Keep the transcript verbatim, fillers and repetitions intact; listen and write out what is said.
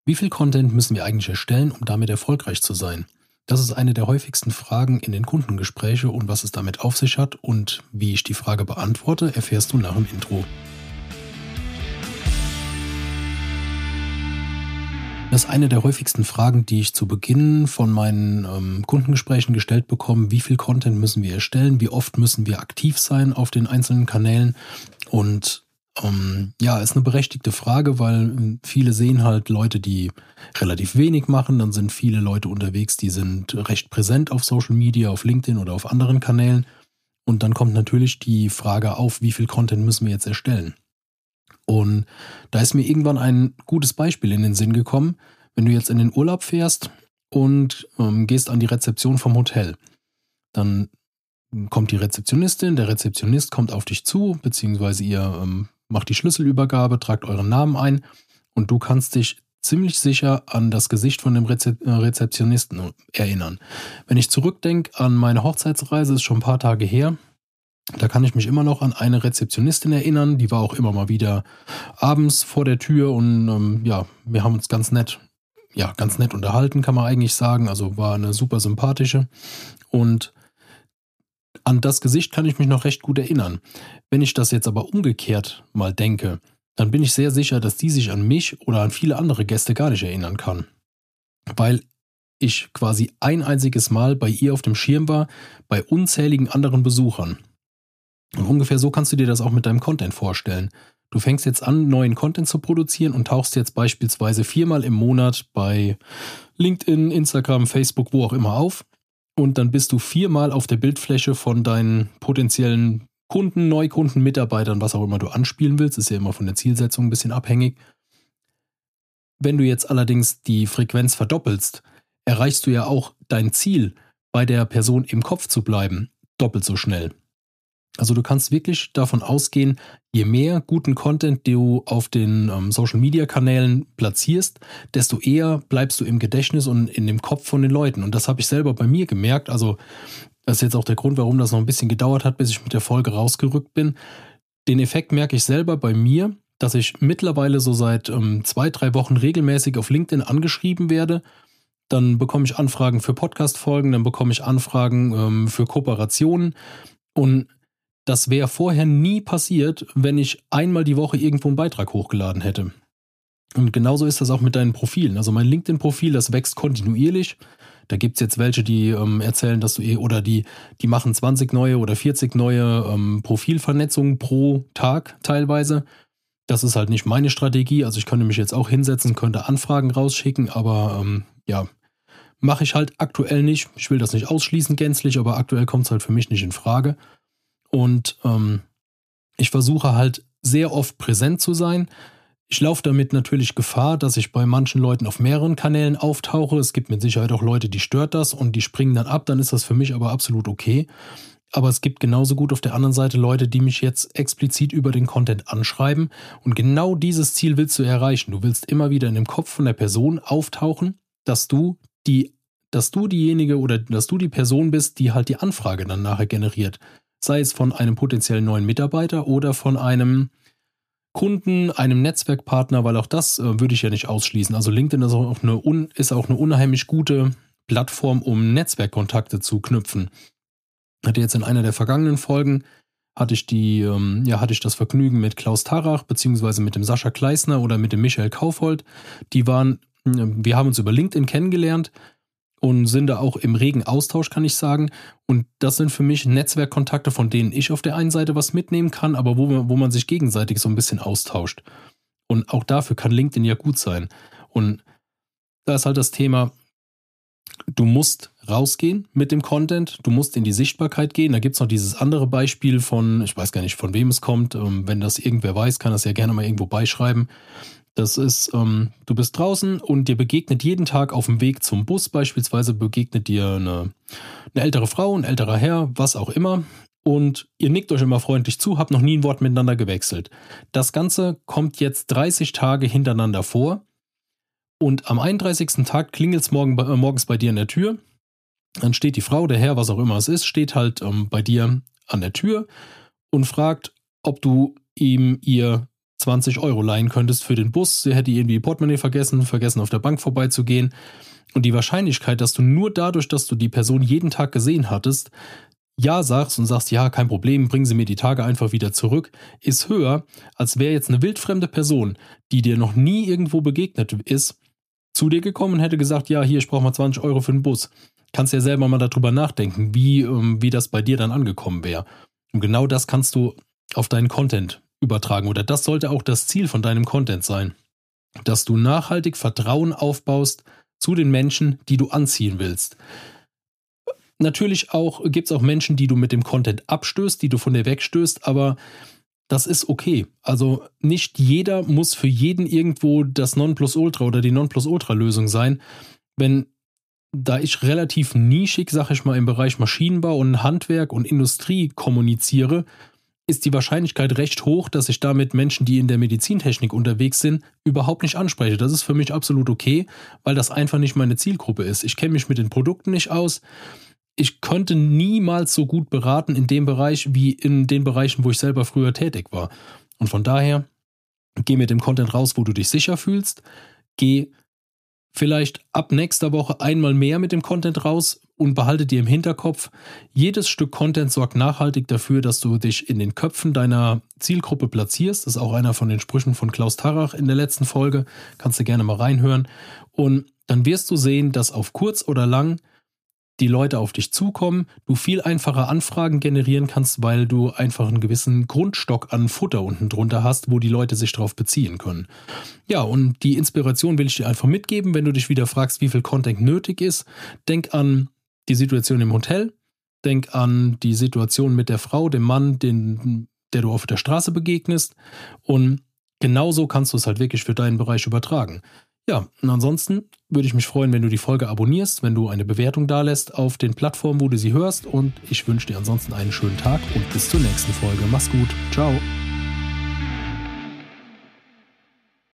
Wie viel Content müssen wir eigentlich erstellen, um damit erfolgreich zu sein? Das ist eine der häufigsten Fragen in den Kundengesprächen und was es damit auf sich hat und wie ich die Frage beantworte, erfährst du nach dem Intro. Das ist eine der häufigsten Fragen, die ich zu Beginn von meinen ähm, Kundengesprächen gestellt bekomme. Wie viel Content müssen wir erstellen? Wie oft müssen wir aktiv sein auf den einzelnen Kanälen? Und ähm, ja, ist eine berechtigte Frage, weil viele sehen halt Leute, die relativ wenig machen. Dann sind viele Leute unterwegs, die sind recht präsent auf Social Media, auf LinkedIn oder auf anderen Kanälen. Und dann kommt natürlich die Frage auf, wie viel Content müssen wir jetzt erstellen? Und da ist mir irgendwann ein gutes Beispiel in den Sinn gekommen. Wenn du jetzt in den Urlaub fährst und ähm, gehst an die Rezeption vom Hotel, dann kommt die Rezeptionistin, der Rezeptionist kommt auf dich zu, beziehungsweise ihr ähm, macht die Schlüsselübergabe, tragt euren Namen ein und du kannst dich ziemlich sicher an das Gesicht von dem Rezep- äh, Rezeptionisten erinnern. Wenn ich zurückdenke an meine Hochzeitsreise, ist schon ein paar Tage her, da kann ich mich immer noch an eine Rezeptionistin erinnern, die war auch immer mal wieder abends vor der Tür und ähm, ja, wir haben uns ganz nett, ja, ganz nett unterhalten, kann man eigentlich sagen, also war eine super sympathische und an das Gesicht kann ich mich noch recht gut erinnern. Wenn ich das jetzt aber umgekehrt mal denke, dann bin ich sehr sicher, dass die sich an mich oder an viele andere Gäste gar nicht erinnern kann, weil ich quasi ein einziges Mal bei ihr auf dem Schirm war, bei unzähligen anderen Besuchern. Und ungefähr so kannst du dir das auch mit deinem Content vorstellen. Du fängst jetzt an, neuen Content zu produzieren und tauchst jetzt beispielsweise viermal im Monat bei LinkedIn, Instagram, Facebook, wo auch immer auf. Und dann bist du viermal auf der Bildfläche von deinen potenziellen Kunden, Neukunden, Mitarbeitern, was auch immer du anspielen willst. Ist ja immer von der Zielsetzung ein bisschen abhängig. Wenn du jetzt allerdings die Frequenz verdoppelst, erreichst du ja auch dein Ziel, bei der Person im Kopf zu bleiben, doppelt so schnell. Also du kannst wirklich davon ausgehen, je mehr guten Content du auf den ähm, Social-Media-Kanälen platzierst, desto eher bleibst du im Gedächtnis und in dem Kopf von den Leuten. Und das habe ich selber bei mir gemerkt. Also das ist jetzt auch der Grund, warum das noch ein bisschen gedauert hat, bis ich mit der Folge rausgerückt bin. Den Effekt merke ich selber bei mir, dass ich mittlerweile so seit ähm, zwei, drei Wochen regelmäßig auf LinkedIn angeschrieben werde. Dann bekomme ich Anfragen für Podcast-Folgen, dann bekomme ich Anfragen ähm, für Kooperationen und das wäre vorher nie passiert, wenn ich einmal die Woche irgendwo einen Beitrag hochgeladen hätte. Und genauso ist das auch mit deinen Profilen. Also mein LinkedIn-Profil, das wächst kontinuierlich. Da gibt es jetzt welche, die ähm, erzählen, dass du eh, oder die, die machen zwanzig neue oder vierzig neue ähm, Profilvernetzungen pro Tag teilweise. Das ist halt nicht meine Strategie. Also ich könnte mich jetzt auch hinsetzen, könnte Anfragen rausschicken, aber ähm, ja, mache ich halt aktuell nicht. Ich will das nicht ausschließen gänzlich, aber aktuell kommt es halt für mich nicht in Frage. Und ähm, ich versuche halt sehr oft präsent zu sein. Ich laufe damit natürlich Gefahr, dass ich bei manchen Leuten auf mehreren Kanälen auftauche. Es gibt mit Sicherheit auch Leute, die stört das und die springen dann ab. Dann ist das für mich aber absolut okay. Aber es gibt genauso gut auf der anderen Seite Leute, die mich jetzt explizit über den Content anschreiben. Und genau dieses Ziel willst du erreichen. Du willst immer wieder in dem Kopf von der Person auftauchen, dass du die, dass du diejenige oder dass du die Person bist, die halt die Anfrage dann nachher generiert. Sei es von einem potenziellen neuen Mitarbeiter oder von einem Kunden, einem Netzwerkpartner, weil auch das äh, würde ich ja nicht ausschließen. Also LinkedIn ist auch, eine un, ist auch eine unheimlich gute Plattform, um Netzwerkkontakte zu knüpfen. Hatte jetzt in einer der vergangenen Folgen, hatte ich, die, ähm, ja, hatte ich das Vergnügen mit Klaus Tarach, beziehungsweise mit dem Sascha Kleisner oder mit dem Michael Kaufhold. Die waren, äh, wir haben uns über LinkedIn kennengelernt und sind da auch im regen Austausch, kann ich sagen. Und das sind für mich Netzwerkkontakte, von denen ich auf der einen Seite was mitnehmen kann, aber wo, wo man sich gegenseitig so ein bisschen austauscht. Und auch dafür kann LinkedIn ja gut sein. Und da ist halt das Thema, du musst rausgehen mit dem Content, du musst in die Sichtbarkeit gehen. Da gibt es noch dieses andere Beispiel von, ich weiß gar nicht, von wem es kommt. Wenn das irgendwer weiß, kann das ja gerne mal irgendwo beischreiben. Das ist, ähm, du bist draußen und dir begegnet jeden Tag auf dem Weg zum Bus beispielsweise begegnet dir eine, eine ältere Frau, ein älterer Herr, was auch immer. Und ihr nickt euch immer freundlich zu, habt noch nie ein Wort miteinander gewechselt. Das Ganze kommt jetzt dreißig Tage hintereinander vor. Und am einunddreißigsten Tag klingelt es morgen, äh, morgens bei dir an der Tür. Dann steht die Frau, der Herr, was auch immer es ist, steht halt ähm, bei dir an der Tür und fragt, ob du ihm ihr zwanzig Euro leihen könntest für den Bus. Sie hätte irgendwie Portemonnaie vergessen, vergessen auf der Bank vorbeizugehen. Und die Wahrscheinlichkeit, dass du nur dadurch, dass du die Person jeden Tag gesehen hattest, ja sagst und sagst, ja, kein Problem, bringen Sie mir die Tage einfach wieder zurück, ist höher, als wäre jetzt eine wildfremde Person, die dir noch nie irgendwo begegnet ist, zu dir gekommen und hätte gesagt, ja, hier, ich brauche mal zwanzig Euro für den Bus. Kannst ja selber mal darüber nachdenken, wie, ähm, wie das bei dir dann angekommen wäre. Und genau das kannst du auf deinen Content übertragen. Oder das sollte auch das Ziel von deinem Content sein. Dass du nachhaltig Vertrauen aufbaust zu den Menschen, die du anziehen willst. Natürlich auch gibt es auch Menschen, die du mit dem Content abstößt, die du von dir wegstößt, aber das ist okay. Also nicht jeder muss für jeden irgendwo das Nonplusultra oder die Nonplusultra-Lösung sein. Wenn, da ich relativ nischig, sag ich mal, im Bereich Maschinenbau und Handwerk und Industrie kommuniziere, ist die Wahrscheinlichkeit recht hoch, dass ich damit Menschen, die in der Medizintechnik unterwegs sind, überhaupt nicht anspreche. Das ist für mich absolut okay, weil das einfach nicht meine Zielgruppe ist. Ich kenne mich mit den Produkten nicht aus. Ich könnte niemals so gut beraten in dem Bereich wie in den Bereichen, wo ich selber früher tätig war. Und von daher, geh mit dem Content raus, wo du dich sicher fühlst. Geh vielleicht ab nächster Woche einmal mehr mit dem Content raus und behalte dir im Hinterkopf, jedes Stück Content sorgt nachhaltig dafür, dass du dich in den Köpfen deiner Zielgruppe platzierst. Das ist auch einer von den Sprüchen von Klaus Tarrach in der letzten Folge. Kannst du gerne mal reinhören. Und dann wirst du sehen, dass auf kurz oder lang die Leute auf dich zukommen, du viel einfacher Anfragen generieren kannst, weil du einfach einen gewissen Grundstock an Futter unten drunter hast, wo die Leute sich drauf beziehen können. Ja, und die Inspiration will ich dir einfach mitgeben, wenn du dich wieder fragst, wie viel Content nötig ist. Denk an die Situation im Hotel, denk an die Situation mit der Frau, dem Mann, den, der du auf der Straße begegnest, und genauso kannst du es halt wirklich für deinen Bereich übertragen. Ja, und ansonsten würde ich mich freuen, wenn du die Folge abonnierst, wenn du eine Bewertung dalässt auf den Plattformen, wo du sie hörst, und ich wünsche dir ansonsten einen schönen Tag und bis zur nächsten Folge. Mach's gut. Ciao.